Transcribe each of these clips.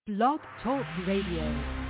Blog Talk Radio.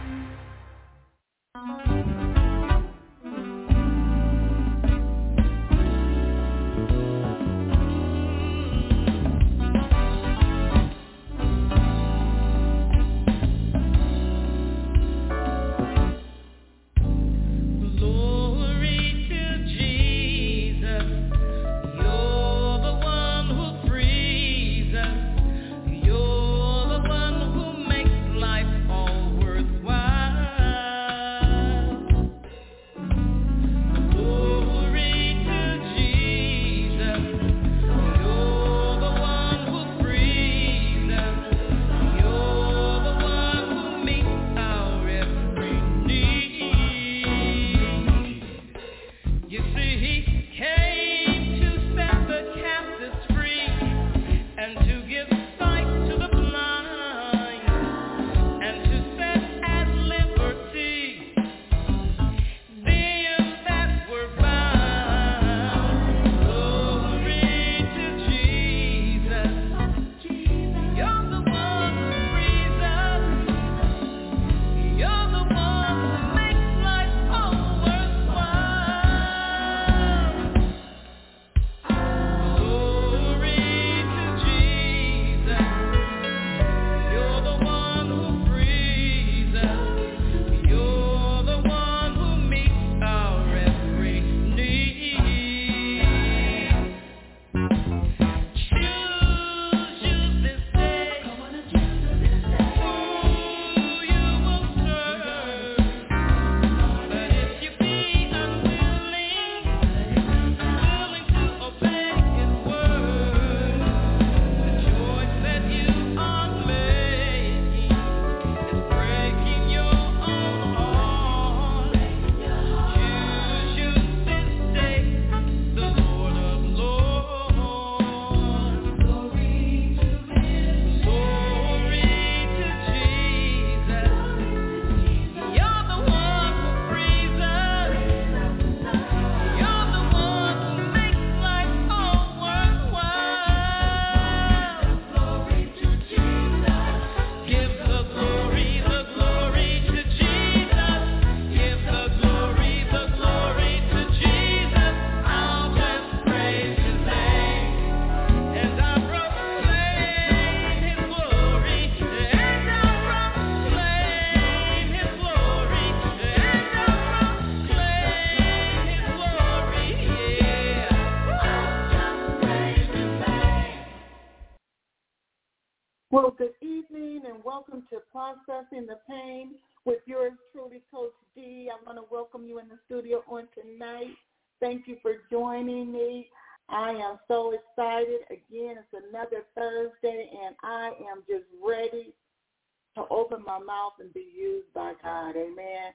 Well, good evening and welcome to Processing the Pain with yours truly, Coach D. I want to welcome you in the studio on tonight. Thank you for joining me. I am so excited. Again, it's another Thursday, and I am just ready to open my mouth and be used by God. Amen.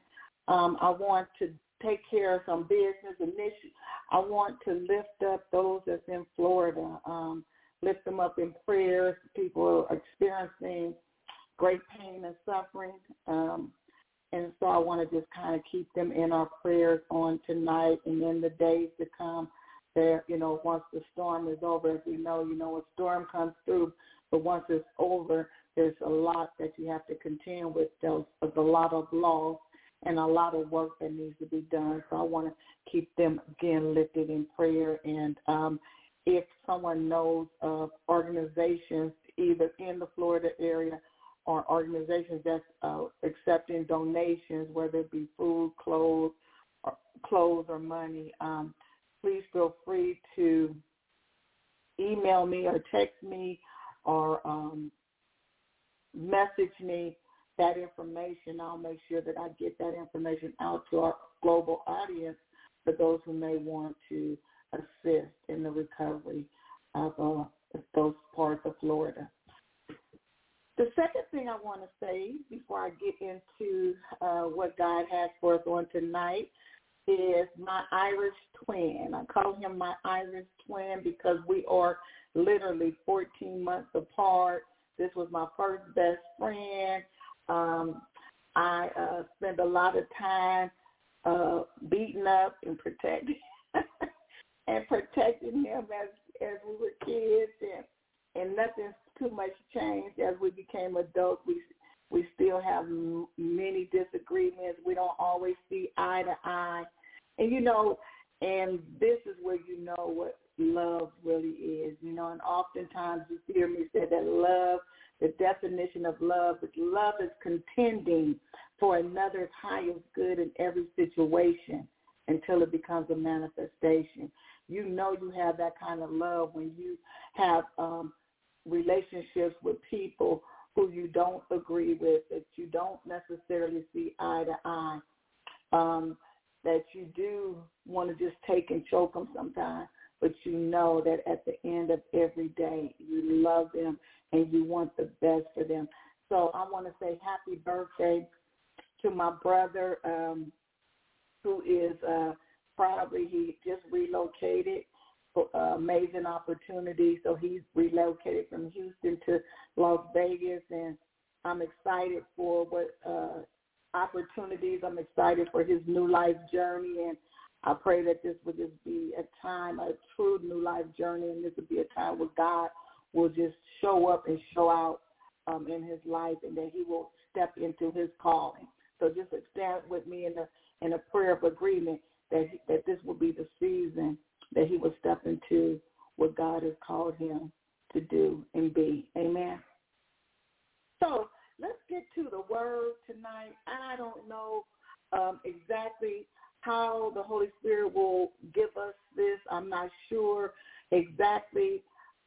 I want to take care of some business initiatives. I want to lift up those that's in Florida. Lift them up in prayers. People are experiencing great pain and suffering. And so I want to just kind of keep them in our prayers on tonight and in the days to come. There, once the storm is over, as we know, a storm comes through, but once it's over, there's a lot that you have to contend with. There's a lot of loss and a lot of work that needs to be done. So I want to keep them, again, lifted in prayer. And if someone knows of organizations either in the Florida area or organizations that's accepting donations, whether it be food, clothes or money, please feel free to email me or text me or message me that information. I'll make sure that I get that information out to our global audience for those who may want to assist in the recovery of those parts of Florida. The second thing I want to say before I get into what God has for us on tonight is my Irish twin. I call him my Irish twin because we are literally 14 months apart. This was my first best friend. I spent a lot of time beating up and protecting him as we were kids, and nothing too much changed as we became adults. We have many disagreements. We don't always see eye to eye. And, and this is where you know what love really is, and oftentimes you hear me say that love, the definition of love is contending for another's highest good in every situation until it becomes a manifestation. You have that kind of love when you have relationships with people who you don't agree with, that you don't necessarily see eye to eye, that you do want to just take and choke them sometimes, but you know that at the end of every day you love them and you want the best for them. So I want to say happy birthday to my brother who is probably, he just relocated. Amazing opportunity. So he's relocated from Houston to Las Vegas, and I'm excited for what opportunities. I'm excited for his new life journey, and I pray that this will just be a time, a true new life journey, and this will be a time where God will just show up and show out in his life, and that he will step into his calling. So just stand with me in a prayer of agreement that this will be the season that he will step into what God has called him to do and be. Amen. So let's get to the word tonight. I don't know exactly how the Holy Spirit will give us this. I'm not sure exactly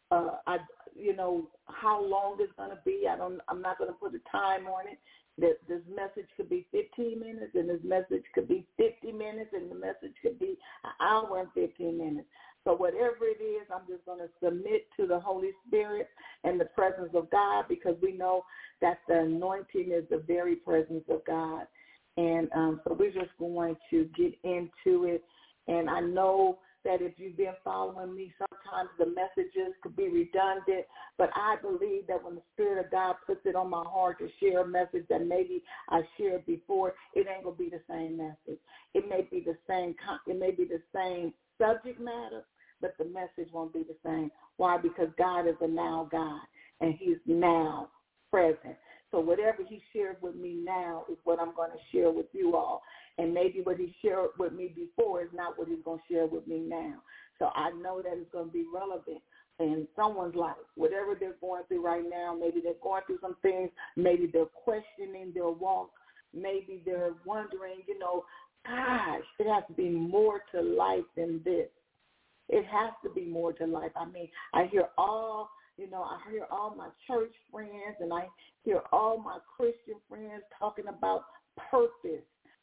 how long it's going to be. I'm not going to put a time on it. This message could be 15 minutes, and this message could be 50 minutes, and the message could be an hour and 15 minutes. So whatever it is, I'm just going to submit to the Holy Spirit and the presence of God, because we know that the anointing is the very presence of God. And so we're just going to get into it. And I know that if you've been following me, sometimes the messages could be redundant, but I believe that when the Spirit of God puts it on my heart to share a message that maybe I shared before, it ain't going to be the same message. It may be the same subject matter, but the message won't be the same. Why? Because God is a now God, and he's now present. So whatever he shared with me now is what I'm going to share with you all. And maybe what he shared with me before is not what he's going to share with me now. So I know that it's going to be relevant in someone's life, whatever they're going through right now. Maybe they're going through some things. Maybe they're questioning their walk. Maybe they're wondering, gosh, it has to be more to life than this. It has to be more to life. I mean, I hear all my church friends, and I hear all my Christian friends talking about purpose,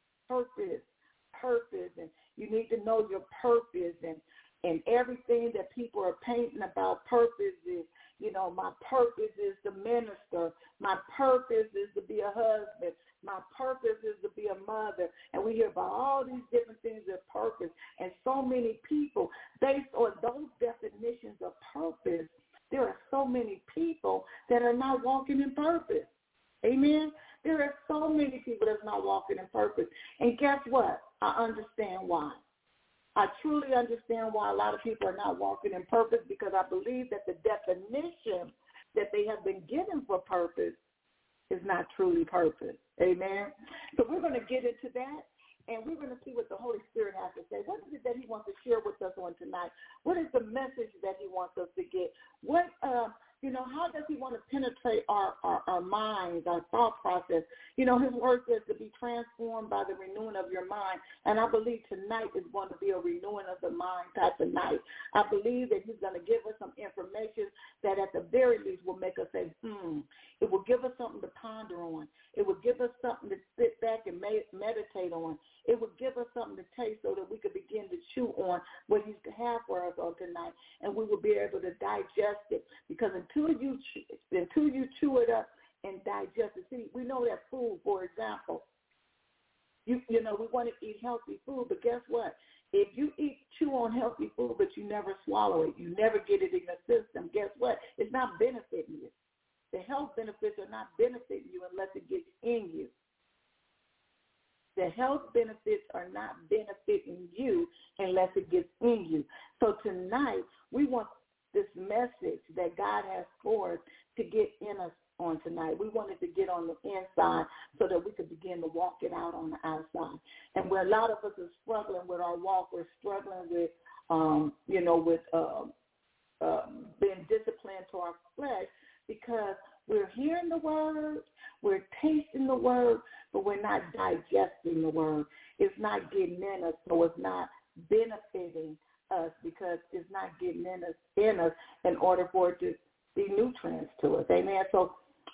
and you need to know your purpose, and everything that people are painting about purpose is, my purpose is to minister, my purpose is to be a husband, my purpose is to be a mother, and we hear about all these different things of purpose, and so many people, based on those definitions of purpose, there are so many people that are not walking in purpose. Amen? There are so many people that's not walking in purpose. And guess what? I understand why. I truly understand why a lot of people are not walking in purpose, because I believe that the definition that they have been given for purpose is not truly purpose. Amen? So we're going to get into that, and we're going to see what the Holy Spirit has to say. What is it that he wants to share with us on tonight? What is the message that he wants us to get? What, how does he want to penetrate our minds, our thought process? His word says to be transformed by the renewing of your mind, and I believe tonight is going to be a renewing of the mind type of night. I believe that he's going to give us some information that at the very least will make us say, It will give us something to ponder on. It will give us something to sit back and meditate on. It will give us something to taste so that we could begin to chew on what he's have for us on tonight, and we will be able to digest it, because until you chew it up and digest it. See, we know that food, for example, we want to eat healthy food, but guess what? If you chew on healthy food, but you never swallow it, you never get it in the system, guess what? It's not benefiting you. The health benefits are not benefiting you unless it gets in you. The health benefits are not benefiting you unless it gets in you. So tonight, we want this message that God has for us to get in us on tonight. We wanted to get on the inside so that we could begin to walk it out on the outside. And where a lot of us are struggling with our walk, we're struggling with, being disciplined to our flesh because we're hearing the word, we're tasting the word, but we're not digesting the word. It's not getting in us, so it's not benefiting us because it's not getting in us in order for it to be nutrients to us. Amen. So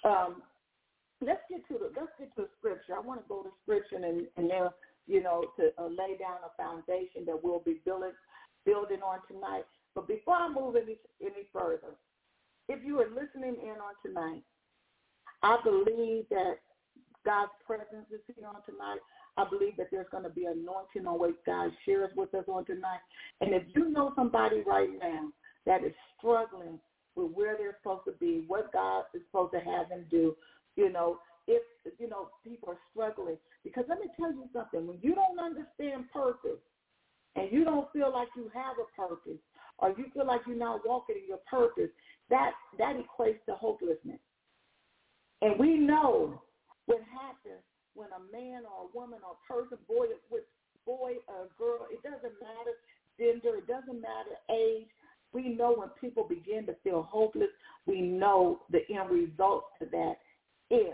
let's get to the scripture. I want to go to scripture and then, to lay down a foundation that we'll be building on tonight. But before I move any further, if you are listening in on tonight, I believe that God's presence is here on tonight. I believe that there's going to be anointing on what God shares with us on tonight. And if you know somebody right now that is struggling with where they're supposed to be, what God is supposed to have them do, if, people are struggling. Because let me tell you something. When you don't understand purpose and you don't feel like you have a purpose or you feel like you're not walking in your purpose, that equates to hopelessness. And we know what happens when a man or a woman or a person, boy or girl, it doesn't matter gender, it doesn't matter age. We know when people begin to feel hopeless, we know the end result to that if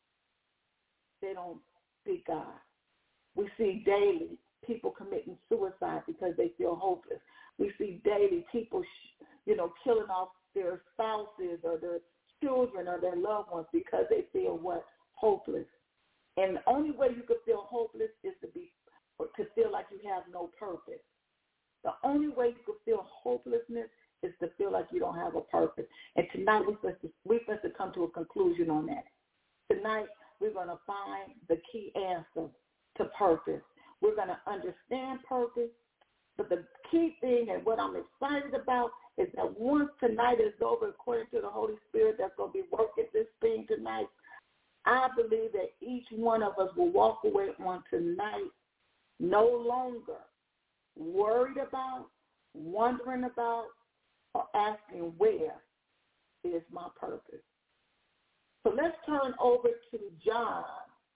they don't seek God. We see daily people committing suicide because they feel hopeless. We see daily people, killing off their spouses or their children or their loved ones because they feel hopeless. And the only way you could feel hopeless is to feel like you have no purpose. The only way you could feel hopelessness is to feel like you don't have a purpose. And tonight we're supposed to come to a conclusion on that. Tonight we're going to find the key answer to purpose. We're going to understand purpose. But the key thing and what I'm excited about is that once tonight is over, according to the Holy Spirit that's going to be working this thing tonight, I believe that each one of us will walk away on tonight no longer worried about, wondering about, or asking where is my purpose. So let's turn over to John.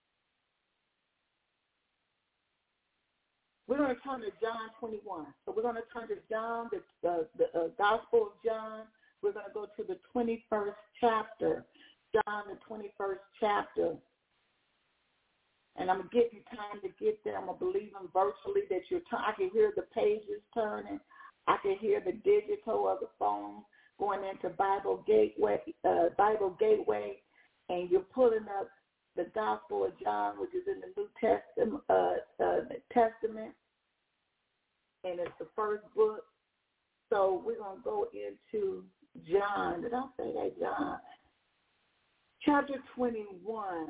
We're going to turn to John 21. So we're going to turn to John, the Gospel of John. We're going to go to the 21st chapter, John, the 21st chapter. And I'm going to give you time to get there. I'm going to believe in virtually that I can hear the pages turning. I can hear the digital of the phone going into Bible Gateway, and you're pulling up the Gospel of John, which is in the New Testament, and it's the first book. So we're going to go into John. Did I say that, John? Chapter 21.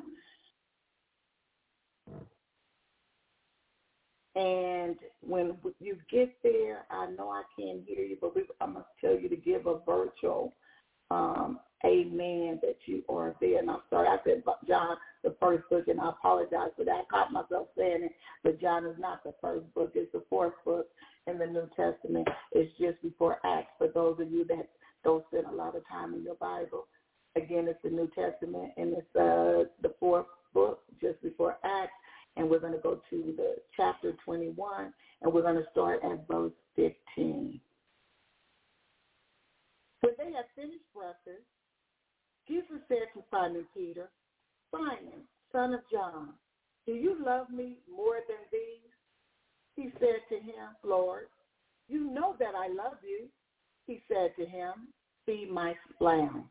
And when you get there, I know I can't hear you, but I'm going to tell you to give a virtual amen that you are there. And I'm sorry, I said John, the first book, and I apologize for that. I caught myself saying it, but John is not the first book. It's the fourth book in the New Testament. It's just before Acts for those of you that don't spend a lot of time in your Bible. Again, it's the New Testament, and it's the fourth book just before Acts. And we're going to go to the chapter 21, and we're going to start at verse 15. When they had finished breakfast, Jesus said to Simon Peter, "Simon, son of John, do you love me more than these?" He said to him, "Lord, you know that I love you." He said to him, "Feed my lambs."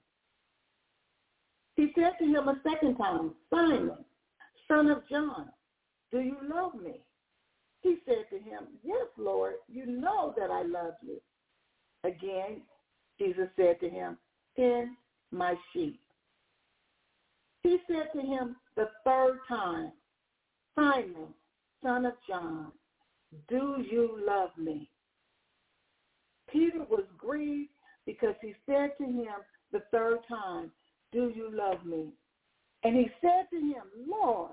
He said to him a second time, "Simon, son of John, do you love me?" He said to him, "Yes, Lord, you know that I love you." Again, Jesus said to him, "Tend my sheep." He said to him the third time, "Simon, son of John, do you love me?" Peter was grieved because he said to him the third time, "Do you love me?" And he said to him, "Lord,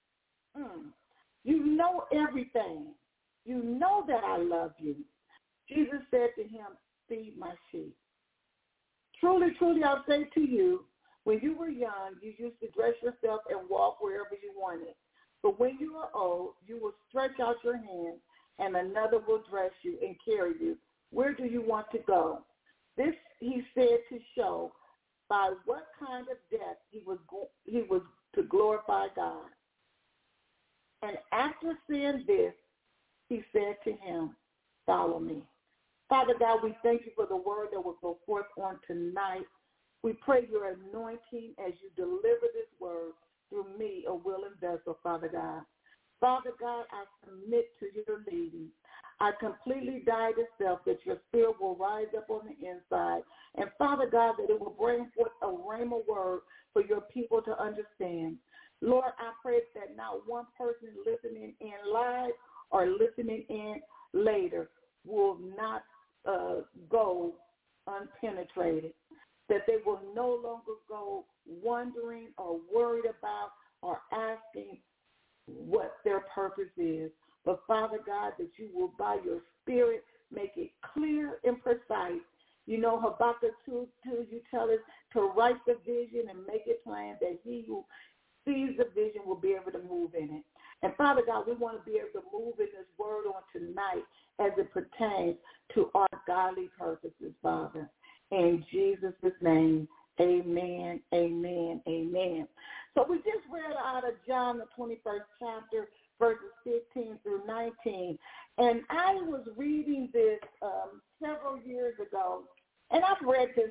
you know everything. You know that I love you." Jesus said to him, "Feed my sheep. Truly, truly, I say to you, When you were young, you used to dress yourself and walk wherever you wanted. But when you are old, you will stretch out your hand, and another will dress you and carry you. Where do you want to go? This he said to show by what kind of death he was to glorify God. And after saying this, he said to him, follow me. Father God, we thank you for the word that will go forth on tonight. We pray your anointing as you deliver this word through me, a willing vessel, Father God. Father God, I submit to your leading. I completely die to self, that your spirit will rise up on the inside. And Father God, that it will bring forth a rhema word for your people to understand. Lord, I pray that not one person listening in live or listening in later will not go unpenetrated, that they will no longer go wondering or worried about or asking what their purpose is. But Father God, that you will by your spirit make it clear and precise. You know, Habakkuk 2, you tell us to write the vision and make it plain, that he who sees the vision will be able to move in it. And Father God, we want to be able to move in this word on tonight as it pertains to our godly purposes, Father. In Jesus' name, amen, amen, amen. So we just read out of John, the 21st chapter, verses 15 through 19. And I was reading this several years ago, and I've read this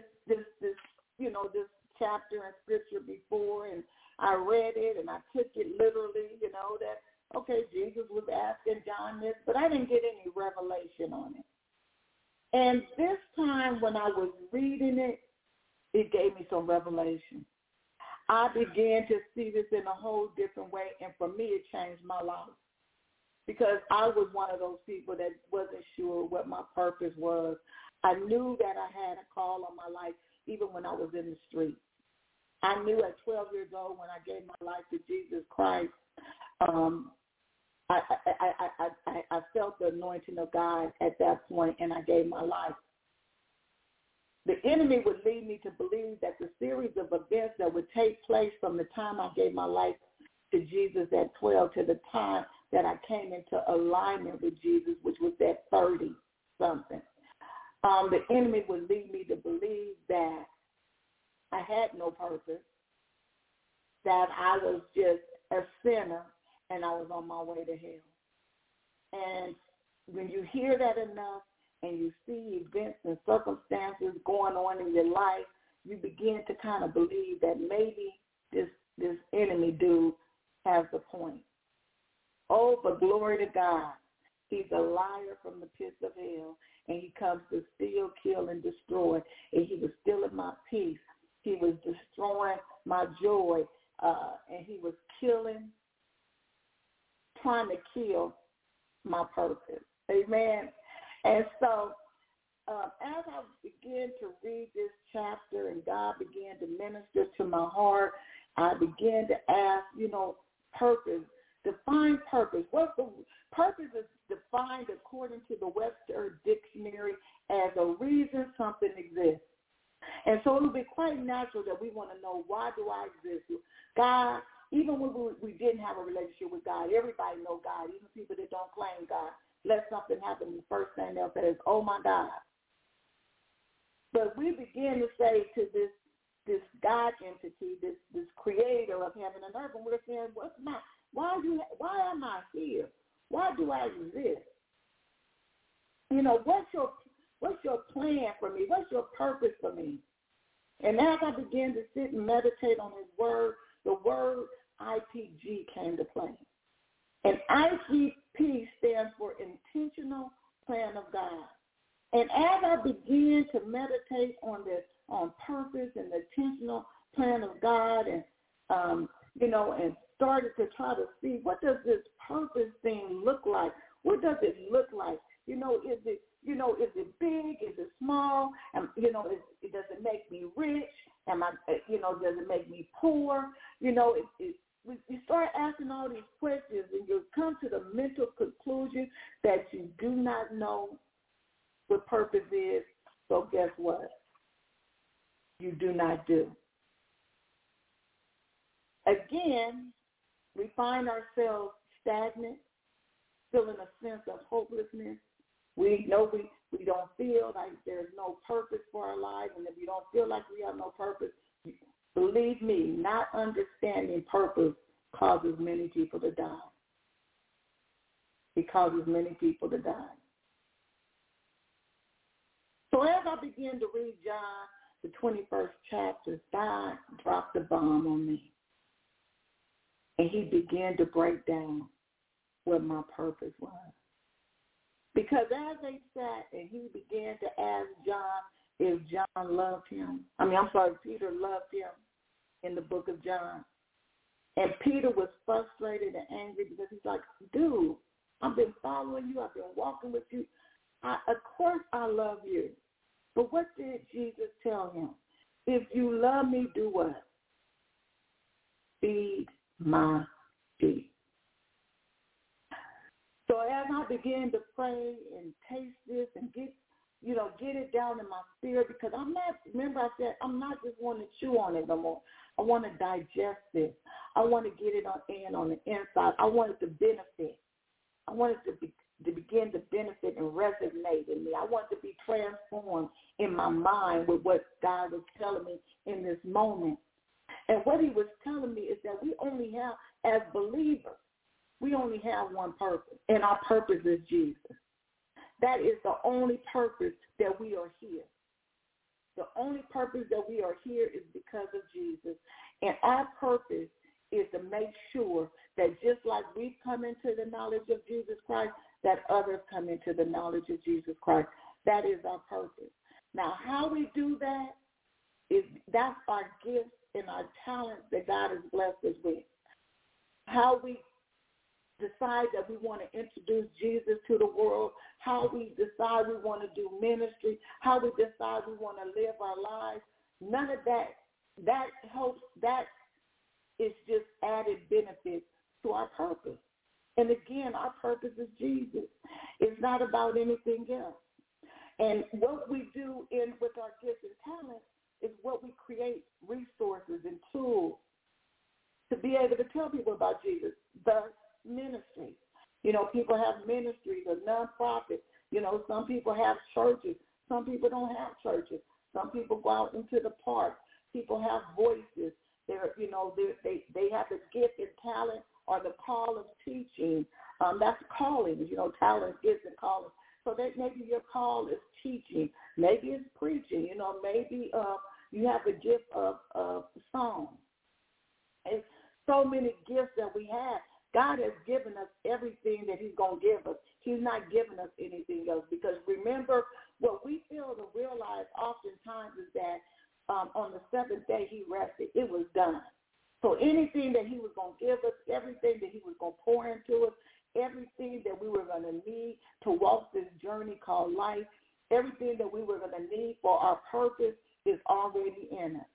chapter in Scripture before, and I read it, and I took it literally, that, okay, Jesus was asking John this, but I didn't get any revelation on it. And this time when I was reading it, it gave me some revelation. I began to see this in a whole different way, and for me, it changed my life. Because I was one of those people that wasn't sure what my purpose was. I knew that I had a call on my life even when I was in the street. I knew at 12 years old when I gave my life to Jesus Christ, I felt the anointing of God at that point, and I gave my life. The enemy would lead me to believe that the series of events that would take place from the time I gave my life to Jesus at 12 to the time that I came into alignment with Jesus, which was at 30-something. The enemy would lead me to believe that I had no purpose, that I was just a sinner, and I was on my way to hell. And when you hear that enough and you see events and circumstances going on in your life, you begin to kind of believe that maybe this enemy dude has a point. Oh, but glory to God. He's a liar from the pits of hell, and he comes to steal, kill, and destroy. And he was stealing my peace. He was destroying my joy, and he was trying to kill my purpose. Amen. And so as I began to read this chapter and God began to minister to my heart, I began to ask, purpose. Define purpose. What's the purpose? Is defined according to the Webster Dictionary as a reason something exists. And so it would be quite natural that we want to know, why do I exist? God, even when we didn't have a relationship with God, everybody knows God, even people that don't claim God. Let something happen, the first thing they'll say is, oh, my God. But we begin to say to this God entity, this creator of heaven and earth, and we're saying, why am I here? Why do I exist? What's your plan for me? What's your purpose for me? And as I began to sit and meditate on his word, the word IPG came to play. And IPG stands for Intentional Plan of God. And as I began to meditate on purpose and the intentional plan of God, and and started to try to see, what does this purpose thing look like? What does it look like? Is it big? Is it small? And does it make me rich? Does it make me poor? You start asking all these questions, and you come to the mental conclusion that you do not know what purpose is. So guess what? You do not do. Again, we find ourselves stagnant, feeling a sense of hopelessness. We know we don't feel like there's no purpose for our lives, and if you don't feel like we have no purpose, believe me, not understanding purpose causes many people to die. It causes many people to die. So as I began to read John, the 21st chapter, God dropped the bomb on me. And he began to break down what my purpose was. Because as they sat and he began to ask John if John loved him, Peter loved him in the book of John. And Peter was frustrated and angry because he's like, dude, I've been following you. I've been walking with you. Of course I love you. But what did Jesus tell him? If you love me, do what? Feed my sheep. So as I began to pray and taste this and get it down in my spirit, because I'm not just wanting to chew on it no more. I want to digest this. I want to get it on the inside. I want it to benefit. I want it to begin to benefit and resonate in me. I want it to be transformed in my mind with what God was telling me in this moment. And what he was telling me is that we only have, as believers, we only have one purpose, and our purpose is Jesus. That is the only purpose that we are here. The only purpose that we are here is because of Jesus. And our purpose is to make sure that just like we've come into the knowledge of Jesus Christ, that others come into the knowledge of Jesus Christ. That is our purpose. Now, how we do that that's our gifts and our talents that God has blessed us with. How we decide that we want to introduce Jesus to the world, how we decide we want to do ministry, how we decide we want to live our lives, none of that helps. That is just added benefits to our purpose. And again, our purpose is Jesus. It's not about anything else. And what we do with our gifts and talents is what we create resources and tools to be able to tell people about Jesus. The ministry. People have ministries or nonprofits. Some people have churches. Some people don't have churches. Some people go out into the park. People have voices. They have the gift and talent or the call of teaching. That's calling. Talent, gifts, and calling. So that maybe your call is teaching. Maybe it's preaching. Maybe you have a gift of song. And so many gifts that we have. God has given us everything that he's going to give us. He's not giving us anything else. Because remember, what we fail to realize oftentimes is that on the seventh day he rested. It was done. So anything that he was going to give us, everything that he was going to pour into us, everything that we were going to need to walk this journey called life, everything that we were going to need for our purpose is already in us.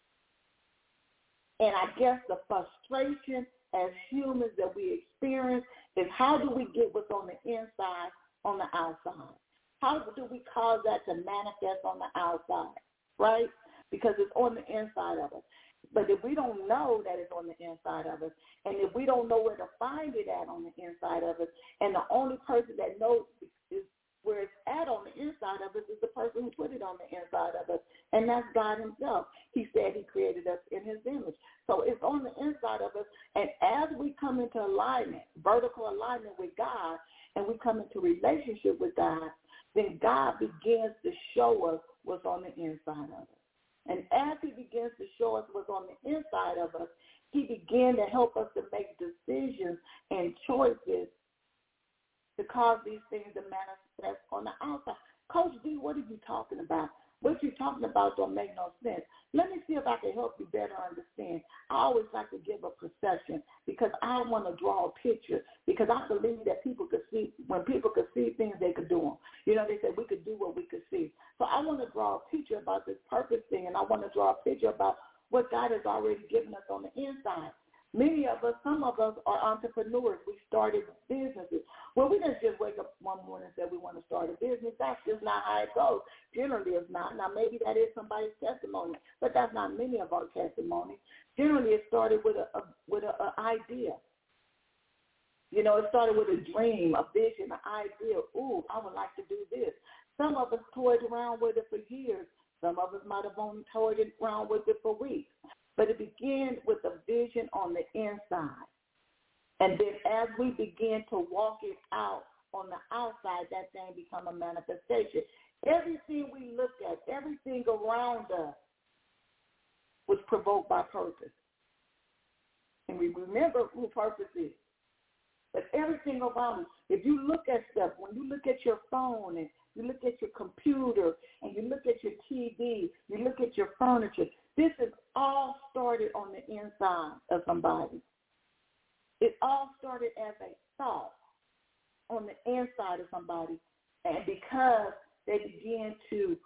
And I guess the frustration as humans that we experience is how do we get what's on the inside on the outside? How do we cause that to manifest on the outside, right? Because it's on the inside of us. But if we don't know that it's on the inside of us, and if we don't know where to find it at on the inside of us, and the only person that knows is where it's at on the inside of us is the person who put it on the inside of us, and that's God himself. He said he created us in his image. So it's on the inside of us, and as we come into alignment, vertical alignment with God, and we come into relationship with God, then God begins to show us what's on the inside of us. And as he begins to show us what's on the inside of us, he began to help us to make decisions and choices to cause these things to manifest on the outside. Coach D, what are you talking about? What you're talking about don't make no sense. Let me see if I can help you better understand. I always like to give a perception because I want to draw a picture because I believe that people could see, when people could see things, they could do them. They said we could do what we could see. So I want to draw a picture about this purpose thing, and I want to draw a picture about what God has already given us on the inside. Many of us, some of us are entrepreneurs. We started businesses. Well, we didn't just wake up one morning and say we want to start a business. That's just not how it goes. Generally, it's not. Now, maybe that is somebody's testimony, but that's not many of our testimonies. Generally, it started with an idea. You know, it started with a dream, a vision, an idea. Ooh, I would like to do this. Some of us toyed around with it for years. Some of us might have only toyed around with it for weeks. But it began with a vision on the inside. And then as we begin to walk it out on the outside, that thing becomes a manifestation. Everything we look at, everything around us was provoked by purpose. And we remember who purpose is. But everything around us, if you look at stuff, when you look at your phone and you look at your computer and you look at your TV, you look at your furniture, this is all started on the inside of somebody. It all started as a thought on the inside of somebody, and because they begin to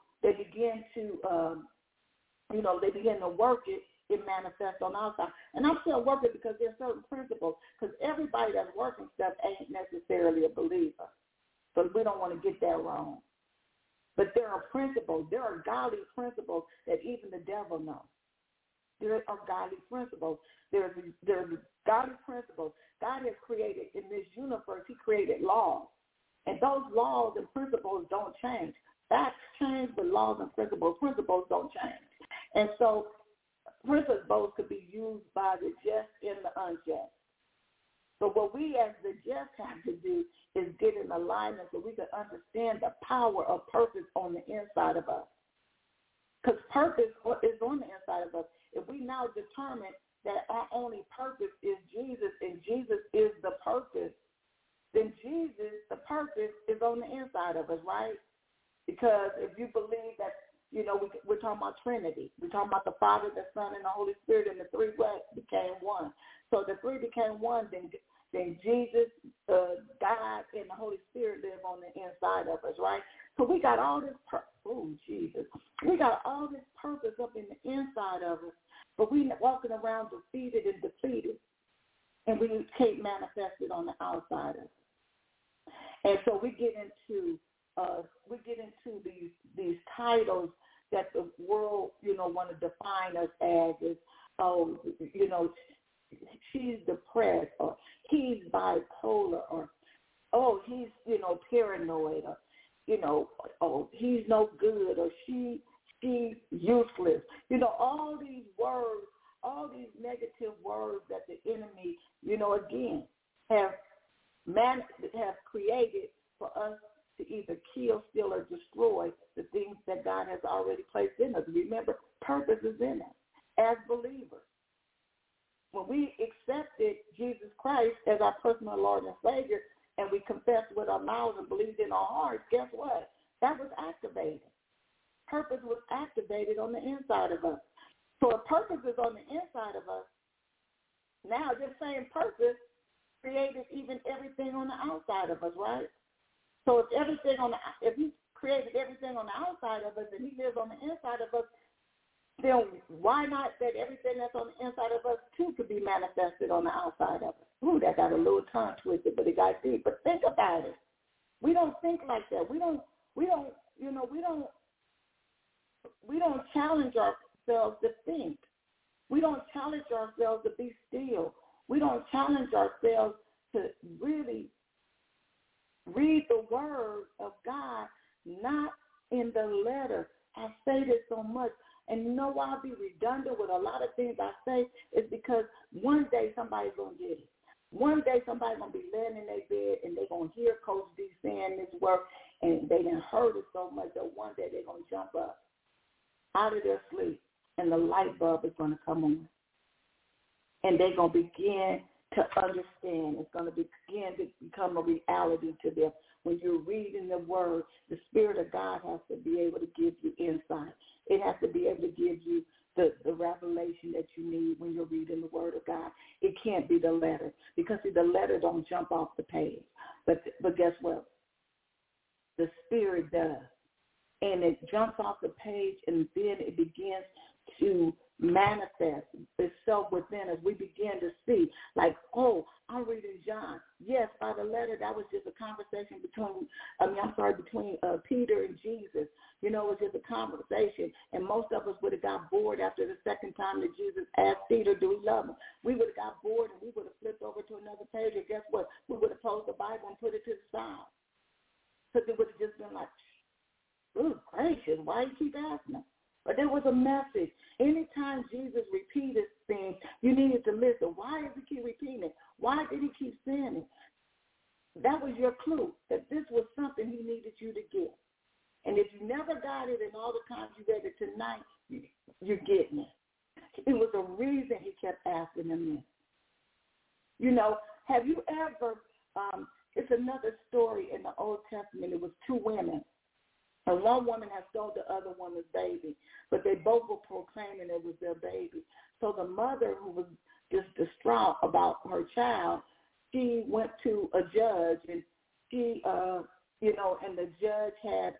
work it, it manifests on the outside. And I'm still working because there's certain principles. Because everybody that's working stuff ain't necessarily a believer, so we don't want to get that wrong. But there are principles. There are godly principles that even the devil knows. There are godly principles. There's godly principles. God has created in this universe, he created laws. And those laws and principles don't change. Facts change, but laws and principles don't change. And so principles could be used by the just and the unjust. So what we as the just have to do is get in alignment so we can understand the power of purpose on the inside of us. Because purpose is on the inside of us. If we now determine that our only purpose is Jesus and Jesus is the purpose, then Jesus, the purpose, is on the inside of us, right? Because if you believe that, you know, we're talking about Trinity. We're talking about the Father, the Son, and the Holy Spirit, and the three became one. So the three became one, then Jesus, God, and the Holy Spirit live on the inside of us, right? So we got all this we got all this purpose up in the inside of us, but we walking around defeated and depleted, and we can't manifest it on the outside of us. And so we get into these titles that the world, you know, want to define us as, she's depressed, or he's bipolar, or he's, paranoid, or he's no good, or she's useless. All these words, all these negative words that the enemy, again, have created for us to either kill, steal, or destroy the things that God has already placed in us. Remember, purpose is in us as believers. When we accepted Jesus Christ as our personal Lord and Savior, and we confessed with our mouths and believed in our hearts, guess what? That was activated. Purpose was activated on the inside of us. So if purpose is on the inside of us, now this same purpose created even everything on the outside of us, right? So if he created everything on the outside of us and he lives on the inside of us, then why not that everything that's on the inside of us too could be manifested on the outside of us? Ooh, that got a little tongue twisted, but it got deep. But think about it. We don't think like that. We don't challenge ourselves to think. We don't challenge ourselves to be still. We don't challenge ourselves to really read the word of God, not in the letter. I say this so much. And you know why I'll be redundant with a lot of things I say is because one day somebody's going to get it. One day somebody's going to be laying in their bed and they're going to hear Coach D saying this word, and they done heard it so much that one day they're going to jump up out of their sleep and the light bulb is going to come on. And they're going to begin to understand. It's going to begin to become a reality to them. When you're reading the word, the Spirit of God has to be able to give you insight. It has to be able to give you the revelation that you need when you're reading the word of God. It can't be the letter because, see, the letter don't jump off the page. But guess what? The Spirit does. And it jumps off the page, and then it begins to manifest itself within us. We begin to see, like, oh, I'm reading John. Yes, by the letter, that was just a conversation between Peter and Jesus. You know, it was just a conversation. And most of us would have got bored after the second time that Jesus asked Peter, do we love him? We would have got bored and we would have flipped over to another page. And guess what? We would have closed the Bible and put it to the side. Because it would have just been like, oh, gracious, why you keep asking him? But there was a message. Anytime Jesus repeated things, you needed to listen. Why does he keep repeating it? Why did he keep saying it? That was your clue, that this was something he needed you to get. And if you never got it and all the times you read it tonight, you're getting it. It was a reason he kept asking them this. You know, have you ever, it's another story in the Old Testament. It was two women. And one woman had stole the other woman's baby, but they both were proclaiming it was their baby. So the mother, who was just distraught about her child, she went to a judge, and she, and the judge had,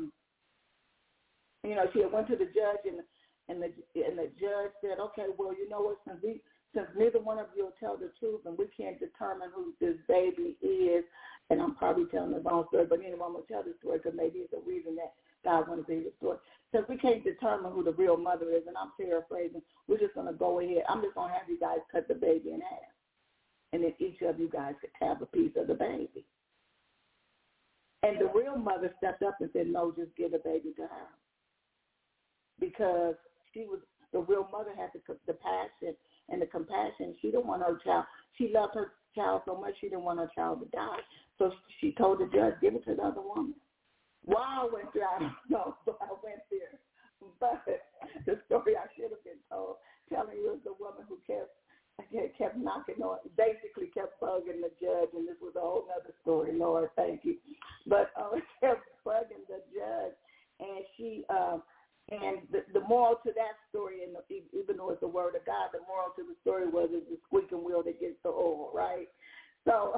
she had went to the judge, and the judge said, okay, well, you know what, since neither one of you will tell the truth and we can't determine who this baby is, and I'm probably telling the wrong story, but anyway, I'm going to tell the story because maybe it's a reason that God wanted to hear the story. Since we can't determine who the real mother is, and I'm paraphrasing, we're just going to go ahead. I'm just going to have you guys cut the baby in half, and then each of you guys could have a piece of the baby. And the real mother stepped up and said, no, just give the baby to her. Because the real mother had the passion and the compassion. She didn't want her child. She loved her child so much she didn't want her child to die. So she told the judge, give it to the other woman. Why I went there, I don't know, but I went there. But the story I should have been telling you is the woman who kept knocking on, basically kept bugging the judge, and this was a whole other story, Lord, thank you. But kept bugging the judge, and she, and the moral to that story, and even though it's the word of God, the moral to the story was it's the squeaking wheel that gets the oil, right? So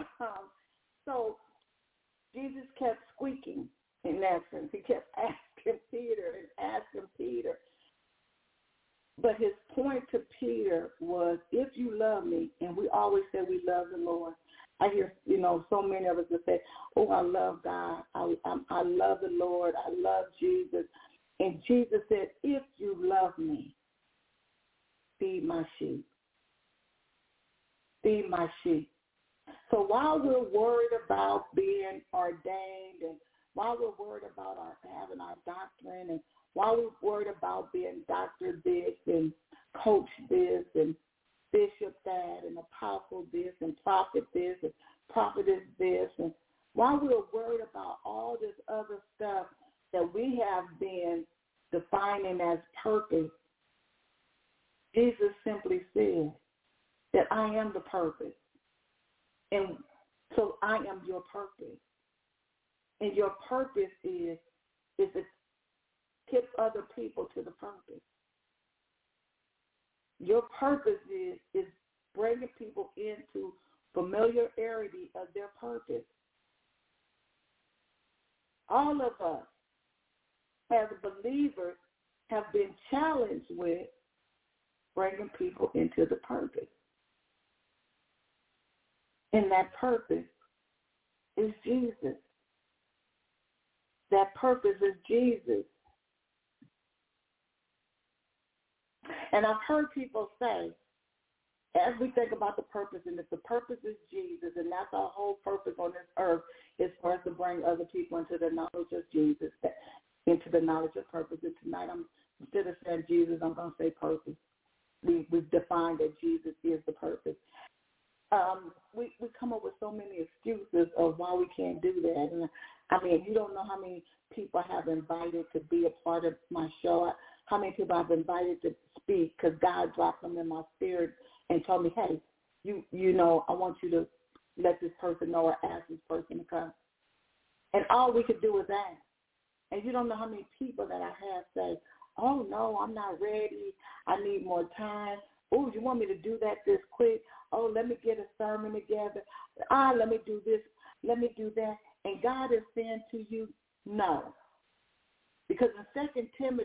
Jesus kept squeaking in essence. He kept asking Peter. But his point to Peter was, if you love me, and we always say we love the Lord. I hear, so many of us that say, oh, I love God. I love the Lord. I love Jesus. And Jesus said, if you love me, feed my sheep. Feed my sheep. So while we're worried about being ordained, and while we're worried about having our doctrine, and while we're worried about being doctor this and coach this and bishop that and apostle this and prophet this and prophetess this, and while we're worried about all this other stuff that we have been defining as purpose, Jesus simply said that I am the purpose. And so I am your purpose. And your purpose is to tip other people to the purpose. Your purpose is bringing people into familiarity of their purpose. All of us, as believers, have been challenged with bringing people into the purpose. And that purpose is Jesus. That purpose is Jesus. And I've heard people say, as we think about the purpose, and if the purpose is Jesus, and that's our whole purpose on this earth, is for us to bring other people into the knowledge of Jesus, into the knowledge of purpose. And tonight, instead of saying Jesus, I'm going to say purpose. We've defined that Jesus is the purpose. We come up with so many excuses of why we can't do that. And I mean, you don't know how many people I have invited to be a part of my show, how many people I've invited to speak because God dropped them in my spirit and told me, hey, you know, I want you to let this person know or ask this person to come. And all we could do was ask. And you don't know how many people that I have say, oh, no, I'm not ready. I need more time. Oh, you want me to do that this quick? Oh, let me get a sermon together. Let me do this. Let me do that. And God is saying to you, no. Because in 2 Timothy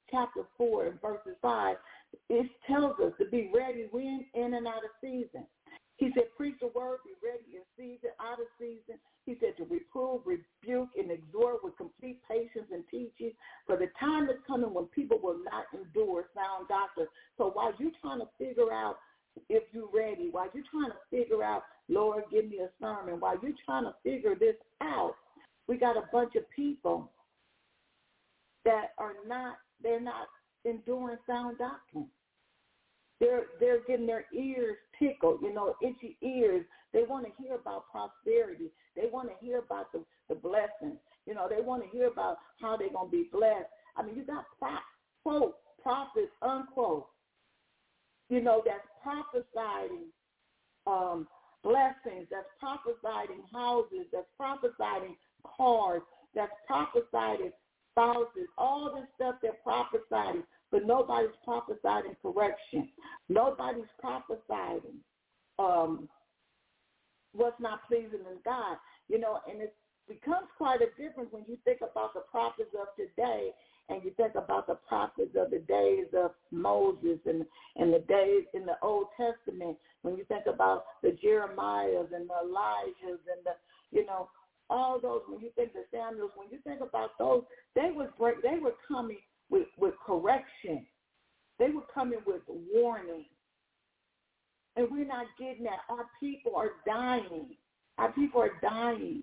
chapter 4 and verses 5, it tells us to be ready when in and out of season. He said, preach the word, be ready in season, out of season. He said to reprove, rebuke, and exhort with complete patience and teaching. For the time is coming when people will not endure sound doctrine. So while you're trying to figure out if you're ready, while you're trying to figure out, Lord, give me a sermon, while you're trying to figure this out, we got a bunch of people that they're not enduring sound doctrine. They're getting their ears tickled, itchy ears. They want to hear about prosperity. They want to hear about the blessings. They want to hear about how they're going to be blessed. I mean, you got quote, prophets, unquote, that's prophesying blessings, that's prophesying houses, that's prophesying cars, that's prophesying spouses, all this stuff they're prophesying, but nobody's prophesying correction. Nobody's prophesying what's not pleasing in God, and it becomes quite a difference when you think about the prophets of today and you think about the prophets of the days of Moses and the days in the Old Testament, when you think about the Jeremiahs and the Elijahs and the, all those, when you think of Samuels, when you think about those, they were coming with correction. They were coming with warning. And we're not getting that. Our people are dying. Our people are dying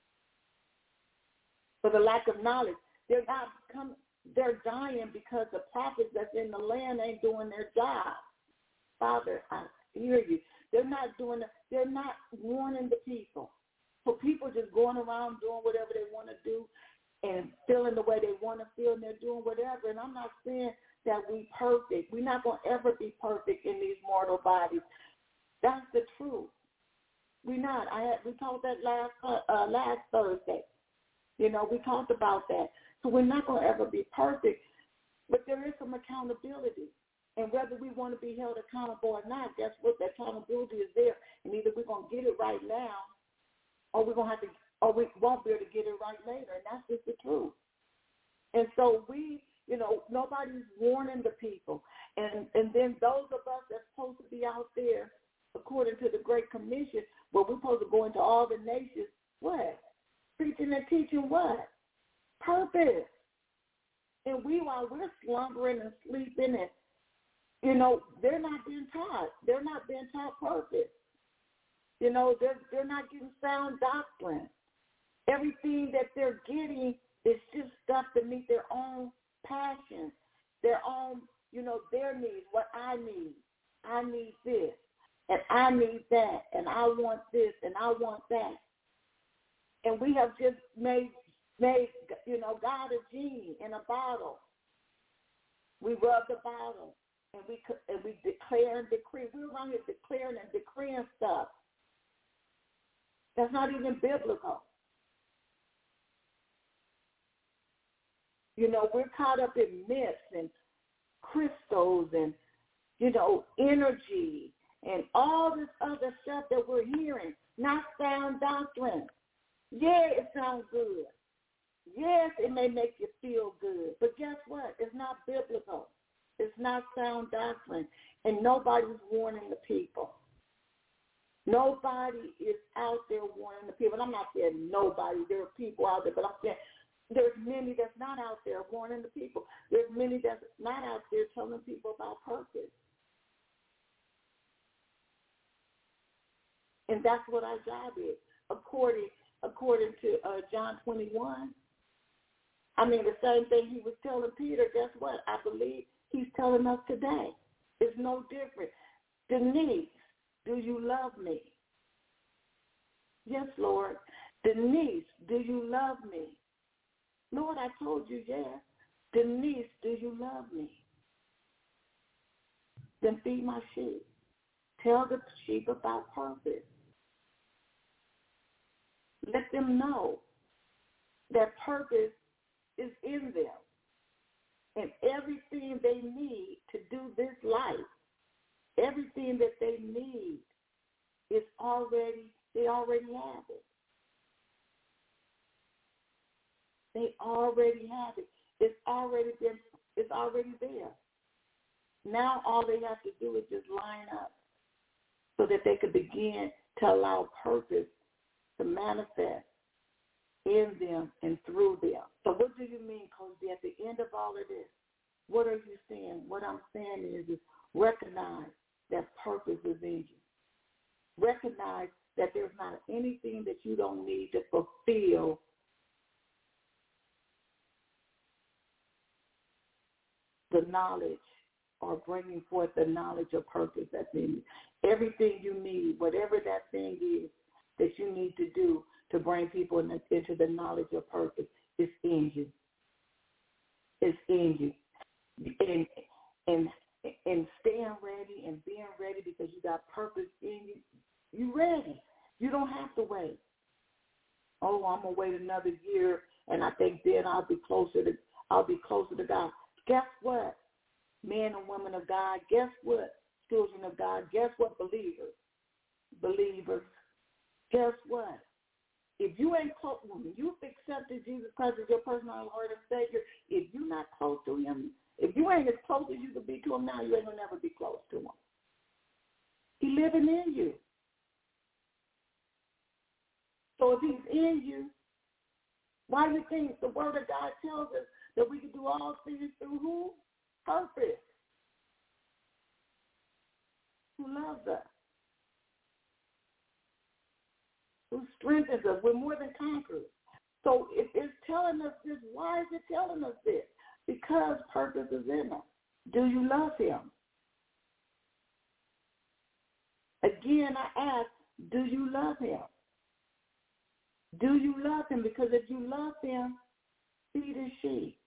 for the lack of knowledge. They're dying because the prophets that's in the land ain't doing their job. Father, I hear you. They're not warning the people. For people just going around doing whatever they want to do and feeling the way they want to feel, and they're doing whatever. And I'm not saying that we perfect. We're not going to ever be perfect in these mortal bodies. That's the truth. We're not. We talked that last Thursday. We talked about that. So we're not going to ever be perfect, but there is some accountability. And whether we want to be held accountable or not, guess what? The accountability is there. And either we're going to get it right now, or we're going to have to, or we won't be able to get it right later. And that's just the truth. And so nobody's warning the people. And then those of us that's supposed to be out there, according to the Great Commission, we're supposed to go into all the nations, what? Preaching and teaching what? Purpose. And while we're slumbering and sleeping, and, they're not being taught. They're not being taught purpose. They're not getting sound doctrine. Everything that they're getting is just stuff to meet their own passions, their own, their needs, what I need. I need this, and I need that, and I want this, and I want that. And we have just made God a genie in a bottle. We rub the bottle, and we declare and decree. We're around here declaring and decreeing stuff that's not even biblical. We're caught up in myths and crystals and, energy and all this other stuff that we're hearing, not sound doctrine. Yeah, it sounds good. Yes, it may make you feel good. But guess what? It's not biblical. It's not sound doctrine. And nobody's warning the people. Nobody is out there warning the people. And I'm not saying nobody. There are people out there, but I'm saying there's many that's not out there warning the people. There's many that's not out there telling people about purpose. And that's what our job is, according to John 21. I mean, the same thing he was telling Peter, guess what? I believe he's telling us today. It's no different. Denise, do you love me? Yes, Lord. Denise, do you love me? Lord, I told you yes. Denise, do you love me? Then feed my sheep. Tell the sheep about purpose. Let them know that purpose is in them. And everything they need to do this life, everything that they need is they already have it. They already have it. It's already been It's already there. Now all they have to do is just line up so that they could begin to allow purpose to manifest in them and through them. So what do you mean, Coach D? At the end of all of this, what are you saying? What I'm saying is recognize that purpose is in you. Recognize that there's not anything that you don't need to fulfill the knowledge or bringing forth the knowledge of purpose that's in you. Everything you need, whatever that thing is that you need to do to bring people into the knowledge of purpose, is in you. It's in you. And staying ready and being ready because you got purpose in you, you ready. You don't have to wait. Oh, I'm gonna wait another year, and I think then I'll be closer to God. Guess what, men and women of God? Guess what, children of God? Guess what, believers? Guess what? If you ain't close, when you've accepted Jesus Christ as your personal Lord and Savior, if you're not close to Him, if you ain't as close as you could be to Him now, you ain't gonna never be close to Him. He's living in you. So if He's in you, why do you think the Word of God tells us that we can do all things through who? Purpose. Who loves us. Who strengthens us. We're more than conquerors. So if it's telling us this, why is it telling us this? Because purpose is in us. Do you love Him? Again, I ask, do you love Him? Do you love Him? Because if you love Him, feed His sheep.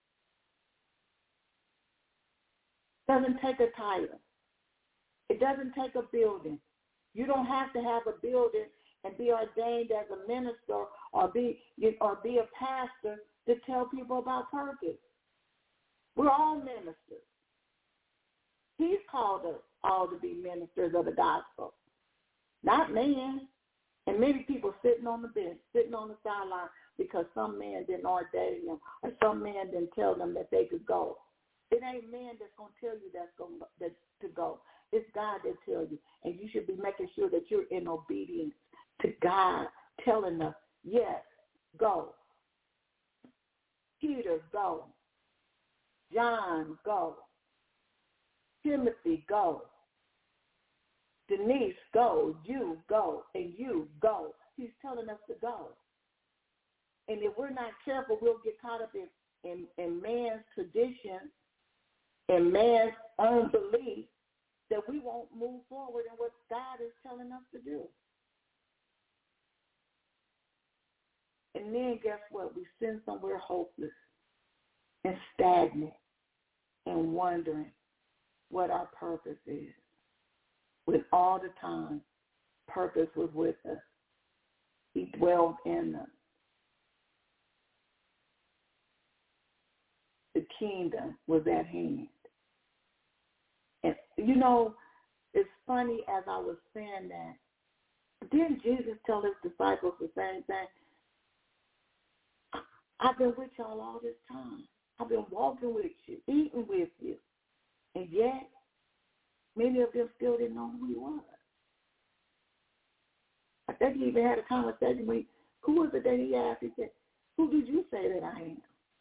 Doesn't take a title. It doesn't take a building. You don't have to have a building and be ordained as a minister or be a pastor to tell people about purpose. We're all ministers. He's called us all to be ministers of the gospel, not man. And many people sitting on the bench, sitting on the sideline because some man didn't ordain them or some man didn't tell them that they could go. It ain't man that's going to tell you that's to go. It's God that tells you. And you should be making sure that you're in obedience to God telling us, yes, go. Peter, go. John, go. Timothy, go. Denise, go. You, go. And you, go. He's telling us to go. And if we're not careful, we'll get caught up in man's tradition and man's own belief that we won't move forward in what God is telling us to do. And then guess what? We sit somewhere hopeless and stagnant and wondering what our purpose is. When all the time purpose was with us. He dwelled in us. The kingdom was at hand. And, you know, it's funny as I was saying that, didn't Jesus tell His disciples the same thing? I've been with y'all all this time. I've been walking with you, eating with you. And yet, many of them still didn't know who He was. I think He even had a conversation with, who was it that He asked? He said, who did you say that I am?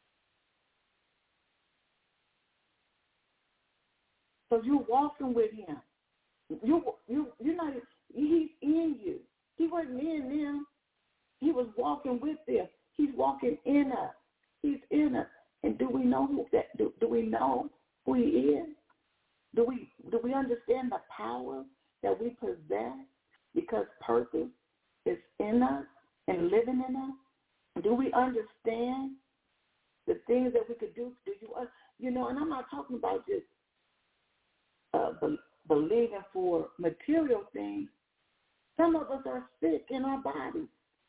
So you're walking with Him. You're not. He's in you. He wasn't in them. He was walking with them. He's walking in us. He's in us. And do we know who that? Do we know who He is? Do we understand the power that we possess because purpose is in us and living in us? Do we understand the things that we could do? Do you know? And I'm not talking about just believing for material things. Some of us are sick in our bodies.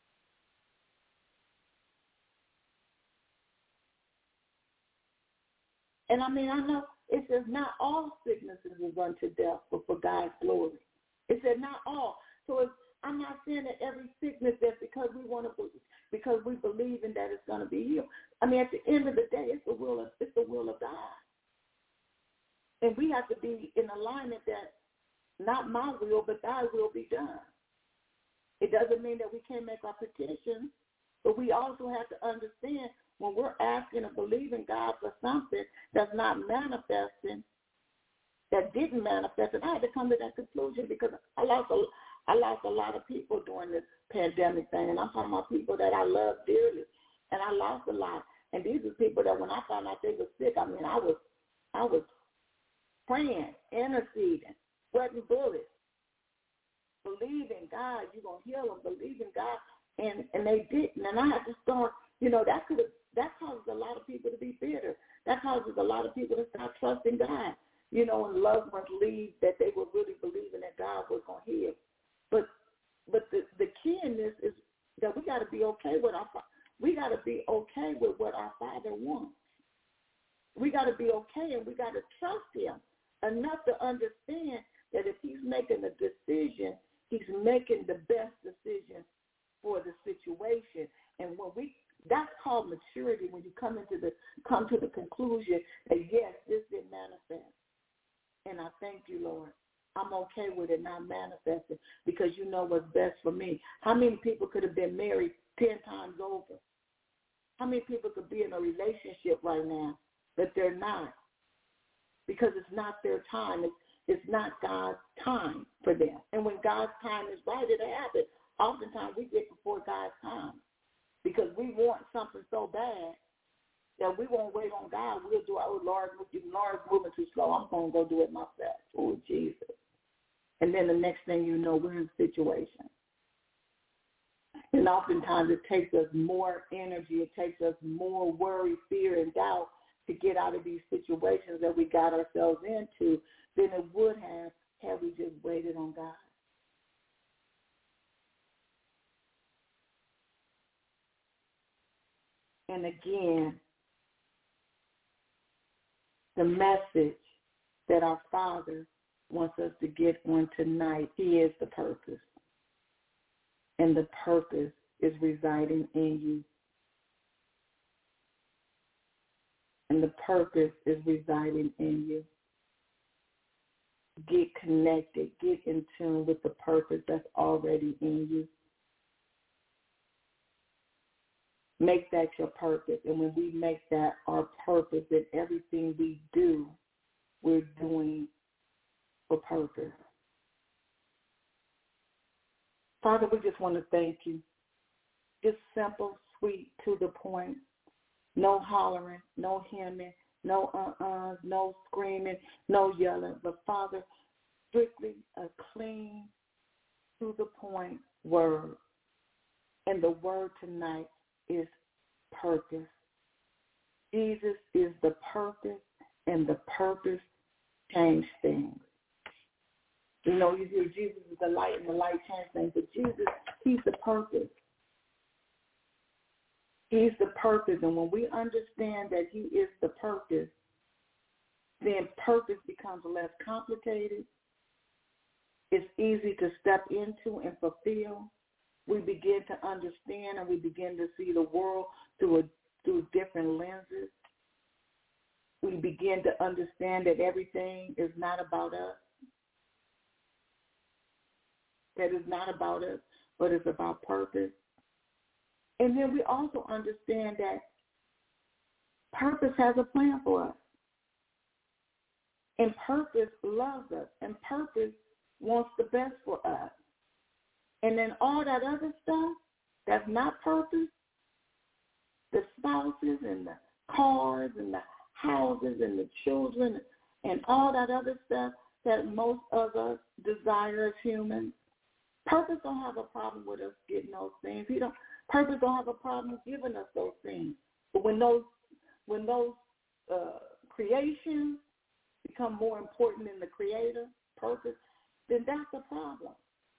And I mean, I know it says not all sicknesses is unto death, but for God's glory. It said not all. So I'm not saying that every sickness is because because we believe in that it's going to be healed. I mean, at the end of the day, it's the will of God. And we have to be in alignment that not my will, but thy will be done. It doesn't mean that we can't make our petitions, but we also have to understand when we're asking and believing God for something that's not manifesting, that didn't manifest, and I had to come to that conclusion because I lost a lot of people during this pandemic thing, and I'm talking about people that I love dearly, and I lost a lot. And these are people that when I found out they were sick, I mean, I was praying, interceding, sweating bullets, believing God, you're going to heal them, believing God, and they didn't. And I had to start, that causes a lot of people to be bitter. That causes a lot of people to stop trusting God. When loved ones leave, that they were really believing that God was going to heal. But the key in this is that we got to be okay with what our Father wants. We got to be okay, and we got to trust Him enough to understand that if He's making a decision, He's making the best decision for the situation. And that's called maturity, when you come to the conclusion that yes, this didn't manifest. And I thank you, Lord. I'm okay with it not manifesting because you know what's best for me. How many people could have been married 10 times over? How many people could be in a relationship right now, but they're not? Because it's not their time. It's not God's time for them. And when God's time is right, it'll happen. Oftentimes we get before God's time because we want something so bad that we won't wait on God. We'll do our Lord's moving too slow. I'm going to go do it myself. Oh, Jesus. And then the next thing you know, we're in a situation. And oftentimes it takes us more energy. It takes us more worry, fear, and doubt to get out of these situations that we got ourselves into than it would have had we just waited on God. And again, the message that our Father wants us to get on tonight, He is the purpose. And the purpose is residing in you. And the purpose is residing in you. Get connected. Get in tune with the purpose that's already in you. Make that your purpose. And when we make that our purpose, then everything we do, we're doing for purpose. Father, we just want to thank you. Just simple, sweet, to the point. No hollering, no hemming, no no screaming, no yelling. But Father, strictly a clean, to the point word. And the word tonight is purpose. Jesus is the purpose, and the purpose changed things. You hear Jesus is the light, and the light changed things. But Jesus, He's the purpose. He's the purpose. And when we understand that He is the purpose, then purpose becomes less complicated. It's easy to step into and fulfill. We begin to understand and we begin to see the world through different lenses. We begin to understand that everything is not about us. That it's not about us, but it's about purpose. And then we also understand that purpose has a plan for us. And purpose loves us. And purpose wants the best for us. And then all that other stuff that's not purpose, the spouses and the cars and the houses and the children and all that other stuff that most of us desire as humans, purpose don't have a problem with us getting those things. Purpose don't have a problem giving us those things. But when those creations become more important than the Creator, purpose, then that's a problem.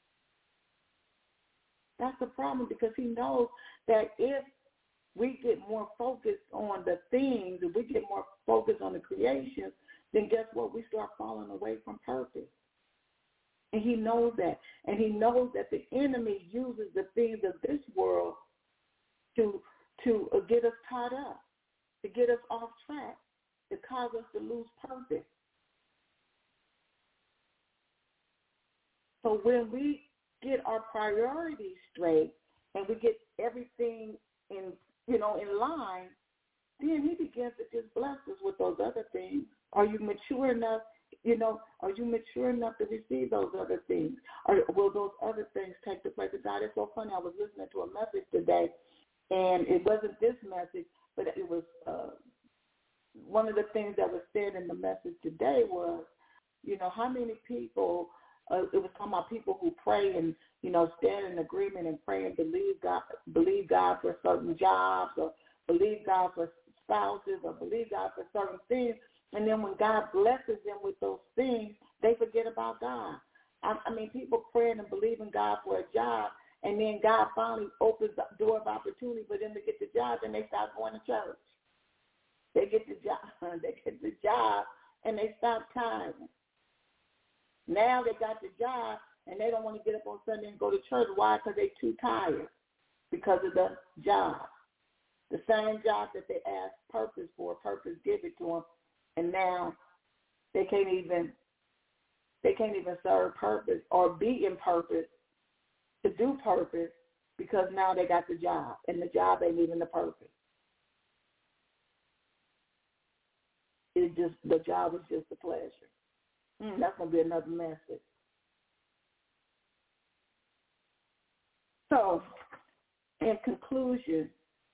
That's the problem because He knows that if we get more focused on the things, if we get more focused on the creations, then guess what? We start falling away from purpose. And He knows that. And He knows that the enemy uses the things of this world to get us caught up, to get us off track, to cause us to lose purpose. So when we get our priorities straight and we get everything in line, then he begins to just bless us with those other things. Are you mature enough? Are you mature enough to receive those other things? Or will those other things take the place of God? It's so funny. I was listening to a message today, and it wasn't this message, but it was one of the things that was said in the message today was, how many people, it was talking about people who pray and, stand in agreement and pray and believe God for certain jobs, or believe God for spouses, or believe God for certain things. And then when God blesses them with those things, they forget about God. I mean, people praying and believing God for a job, and then God finally opens the door of opportunity for them to get the job, and they start going to church. They get the job, and they stop tithing. Now they got the job, and they don't want to get up on Sunday and go to church. Why? Because they're too tired because of the job. The same job that they asked purpose for, purpose give it to them, and now they can't even serve purpose or be in purpose to do purpose because now they got the job, and the job ain't even the purpose. The job is just a pleasure. That's going to be another message. So, in conclusion,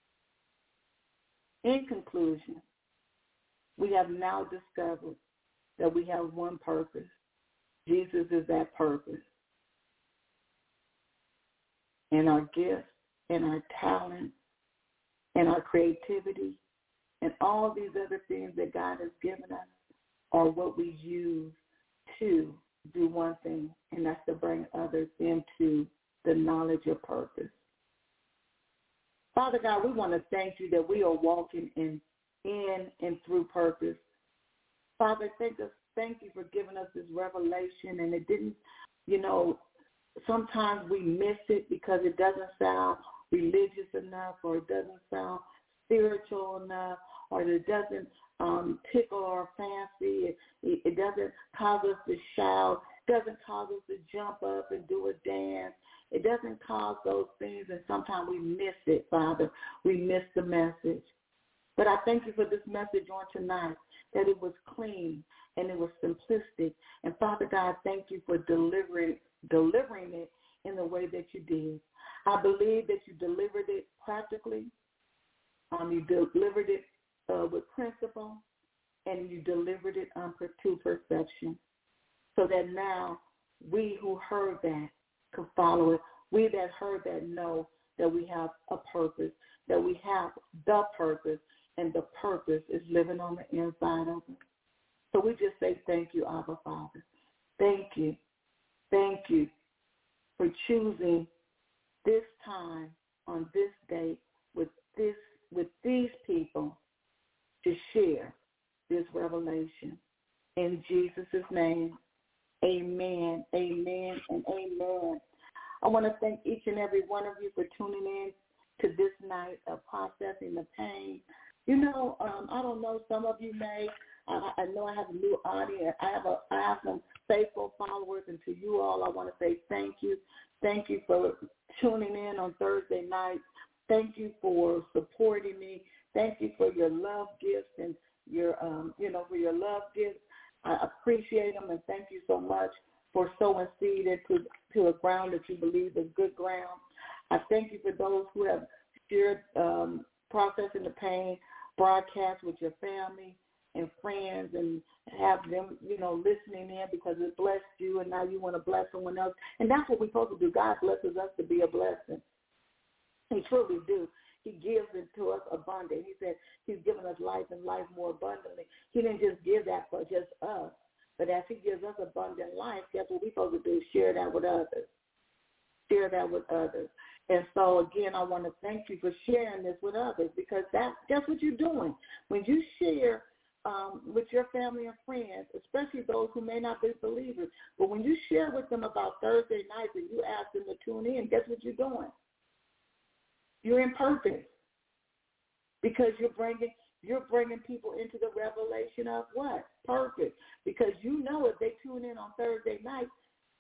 we have now discovered that we have one purpose. Jesus is that purpose. And our gifts and our talent and our creativity and all these other things that God has given us are what we use to do one thing, and that's to bring others into the knowledge of purpose. Father God, we want to thank you that we are walking in and through purpose. Father, thank you for giving us this revelation, and it didn't, sometimes we miss it because it doesn't sound religious enough, or it doesn't sound spiritual enough, or it doesn't tickle our fancy. It doesn't cause us to shout. It doesn't cause us to jump up and do a dance. It doesn't cause those things, and sometimes we miss it, Father. We miss the message. But I thank you for this message on tonight, that it was clean and it was simplistic. And, Father God, thank you for delivering it in the way that you did. I believe that you delivered it practically. You delivered it with principle, and you delivered it to perception, so that now we who heard that could follow it. We that heard that know that we have a purpose, that we have the purpose, and the purpose is living on the inside of us. So we just say thank you, Abba Father. Thank you. Thank you for choosing this time on this date with these people to share this revelation. In Jesus' name, amen, amen, and amen. I want to thank each and every one of you for tuning in to this night of Processing the Pain. I don't know, some of you may. I know I have a new audience. I have some faithful followers, and to you all, I want to say thank you. Thank you for tuning in on Thursday nights. Thank you for supporting me. Thank you for your love gifts and your, for your love gifts. I appreciate them, and thank you so much for sowing seed into a ground that you believe is good ground. I thank you for those who have shared Processing the Pain broadcast with your family and friends, and have them, listening in because it blessed you, and now you want to bless someone else. And that's what we're supposed to do. God blesses us to be a blessing. He truly do. He gives it to us abundant. He said he's given us life and life more abundantly. He didn't just give that for just us, but as he gives us abundant life, guess what we're supposed to do? Share that with others. Share that with others. And so, again, I want to thank you for sharing this with others, because that's what you're doing. When you share with your family and friends, especially those who may not be believers, but when you share with them about Thursday nights and you ask them to tune in, guess what you're doing? You're in purpose, because you're bringing people into the revelation of what? Purpose. Because if they tune in on Thursday night,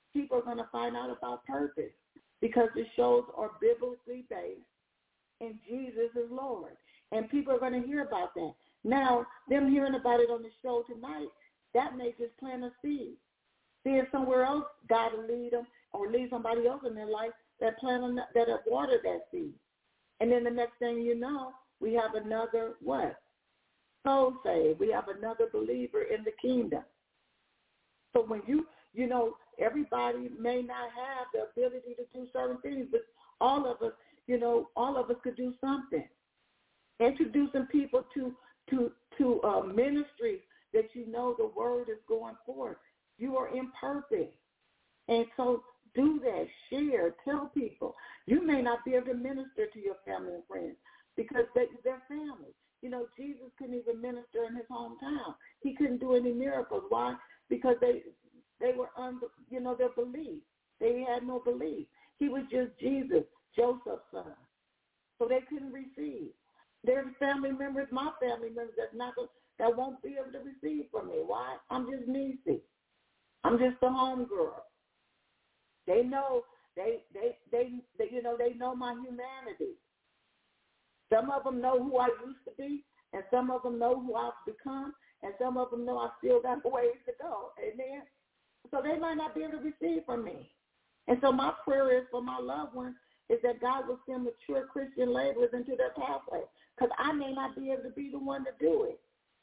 people are going to find out about purpose because the shows are biblically based and Jesus is Lord. And people are going to hear about that. Now, them hearing about it on the show tonight, that may just plant a seed. See if somewhere else God will lead them or lead somebody else in their life that have watered that seed. And then the next thing you know, we have another what? Soul saved. We have another believer in the kingdom. So when you know, everybody may not have the ability to do certain things, but all of us, all of us could do something. Introducing people to ministries that the word is going forth. You are in purpose. And so do that. Share. Tell people. You may not be able to minister to your family and friends because they're family. Jesus couldn't even minister in his hometown. He couldn't do any miracles. Why? Because they were under, their belief. They had no belief. He was just Jesus, Joseph's son. So they couldn't receive. There's family members, my family members, that won't be able to receive from me. Why? I'm just Niecy. I'm just a home girl. They know they know my humanity. Some of them know who I used to be, and some of them know who I've become, and some of them know I still got a ways to go. Amen. So they might not be able to receive from me. And so my prayer is for my loved ones is that God will send mature Christian laborers into their pathway, because I may not be able to be the one to do it.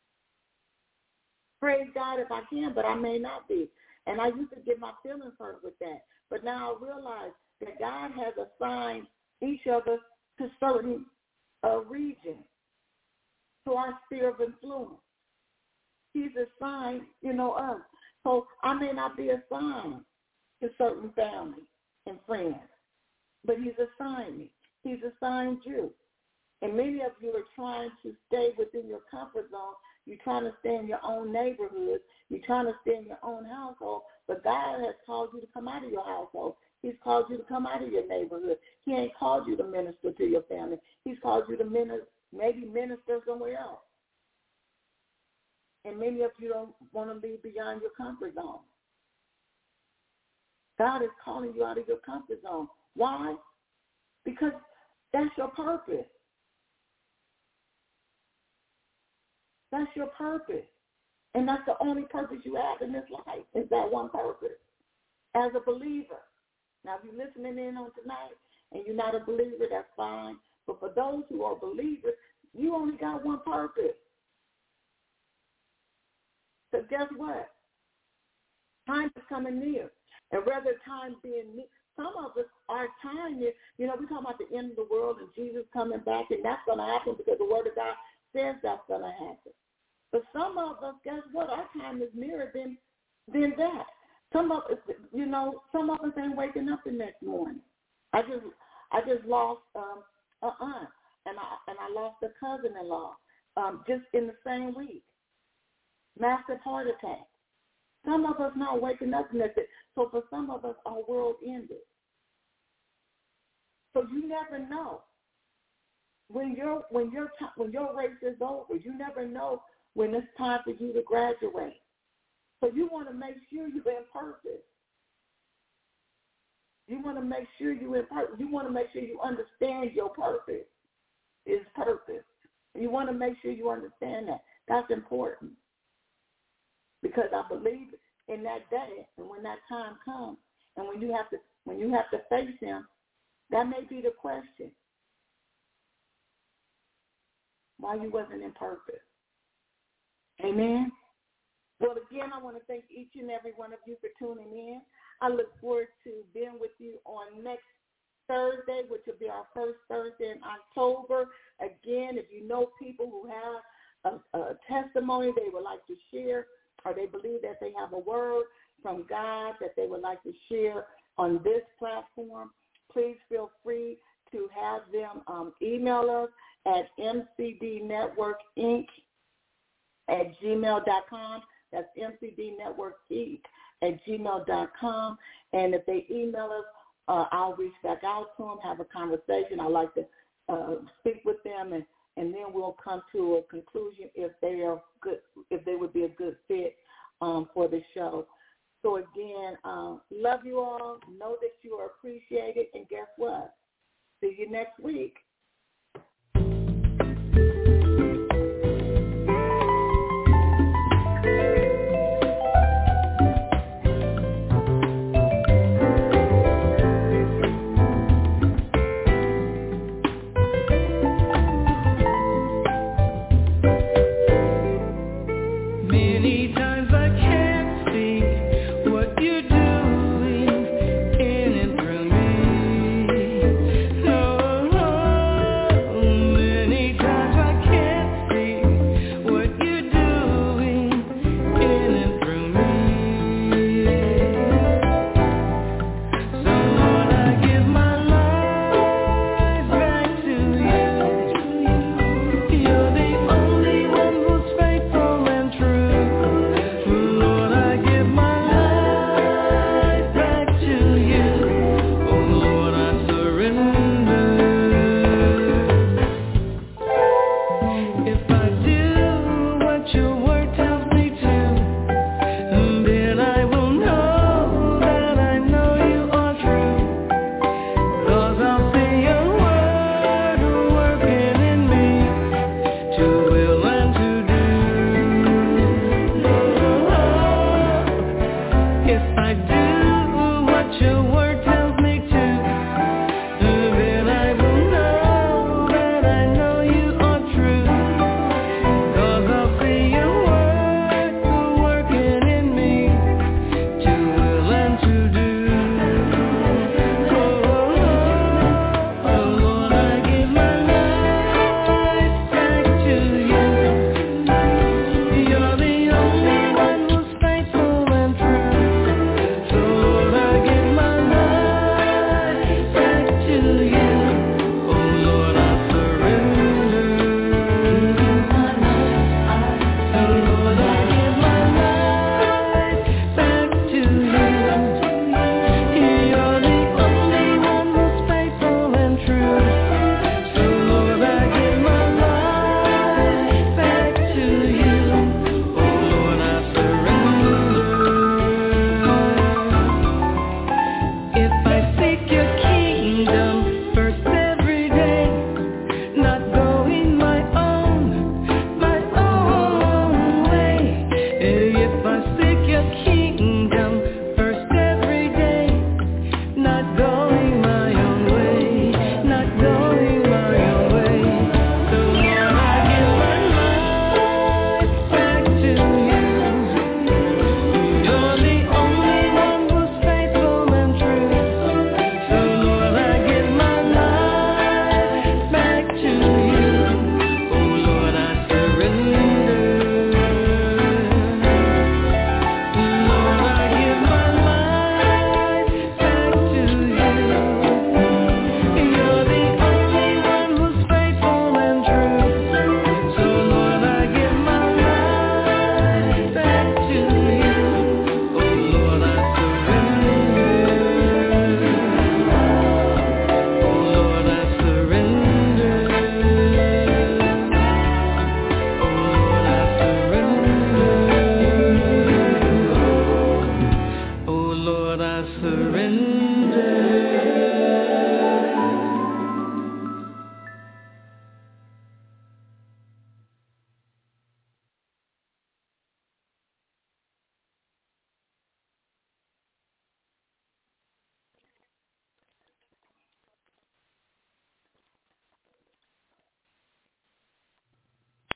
Praise God if I can, but I may not be. And I used to get my feelings hurt with that. But now I realize that God has assigned each of us to certain regions, to our sphere of influence. He's assigned, us. So I may not be assigned to certain families and friends, but he's assigned me. He's assigned you. And many of you are trying to stay within your comfort zone. You're trying to stay in your own neighborhood. You're trying to stay in your own household. But God has called you to come out of your household. He's called you to come out of your neighborhood. He ain't called you to minister to your family. He's called you to maybe minister somewhere else. And many of you don't want to be beyond your comfort zone. God is calling you out of your comfort zone. Why? Because that's your purpose. That's your purpose. And that's the only purpose you have in this life, is that one purpose. As a believer. Now, if you're listening in on tonight and you're not a believer, that's fine. But for those who are believers, you only got one purpose. So guess what? Time is coming near. And rather time being near, some of us, our time is, we talk about the end of the world and Jesus coming back, and that's going to happen because the Word of God says that's going to happen. But some of us, guess what? Our time is nearer than that. Some of us, some of us ain't waking up the next morning. I just lost an aunt, and I lost a cousin-in-law just in the same week. Massive heart attack. Some of us not waking up the next day. So for some of us, our world ended. So you never know. When your race is over, you never know when it's time for you to graduate. So you want to make sure you're in purpose. You want to make sure you're in purpose. You want to make sure you understand your purpose is purpose. You want to make sure you understand that. That's important. Because I believe in that day, and when that time comes, and when you have to face him, that may be the question. Why you wasn't in purpose. Amen. Well, again, I want to thank each and every one of you for tuning in. I look forward to being with you on next Thursday, which will be our first Thursday in October. Again, if you know people who have a testimony they would like to share, or they believe that they have a word from God that they would like to share on this platform, please feel free to have them email us at mcdnetworkinc@gmail.com. That's mcdnetworkinc@gmail.com. And if they email us, I'll reach back out to them, have a conversation. I'd like to speak with them, and then we'll come to a conclusion if they are good, if they would be a good fit for the show. So again, love you all. Know that you are appreciated. And guess what? See you next week. surrender.